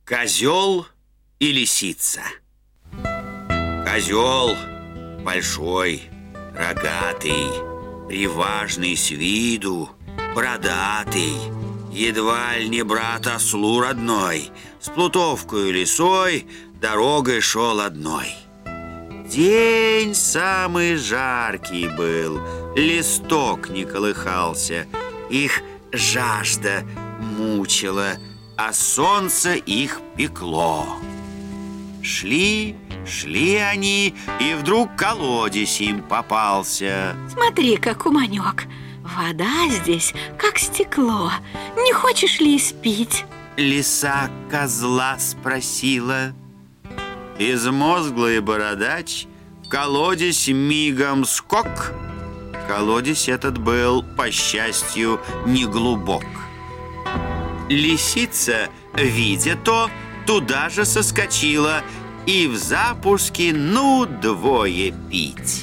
Козел и лисица. Козел большой, рогатый, приважный с виду, бородатый, едва ли не брат ослу родной, с плутовкою лисой дорогой шел одной. День самый жаркий был, листок не колыхался, их жажда мучила, а солнце их пекло. Шли они, и вдруг колодец им попался. Смотри-ка, куманек, вода здесь как стекло. Не хочешь ли испить? Лиса козла спросила. Безмозглый бородач в колодец мигом скок. Колодец этот был, по счастью, неглубок. Лисица, видя то, туда же соскочила и в запуске, двое пить.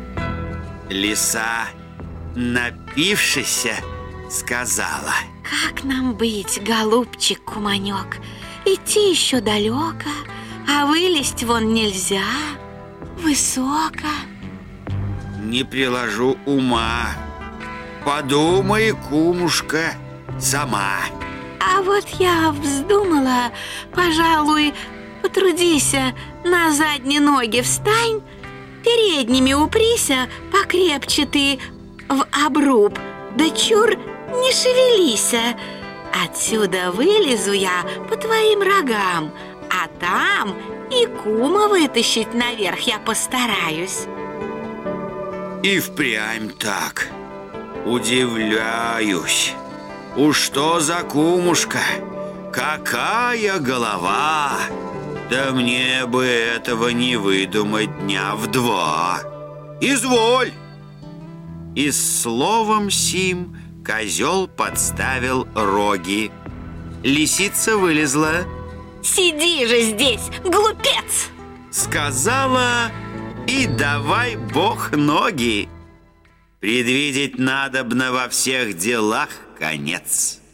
Лиса, напившися, сказала: как нам быть, голубчик куманек? Идти еще далеко, а вылезть вон нельзя, высоко. Не приложу ума, подумай, кумушка, сама. А вот я вздумала, пожалуй, потрудися, на задние ноги встань, передними уприся, покрепче ты в обруб, да чур не шевелися. Отсюда вылезу я по твоим рогам, а там и кума вытащить наверх я постараюсь. И впрямь так. Удивляюсь. Уж что за кумушка? Какая голова! Да мне бы этого не выдумать дня в два. Изволь! И с словом сим козел подставил роги. Лисица вылезла. Сиди же здесь, глупец! Сказала, и давай бог ноги. Предвидеть надобно во всех делах конец.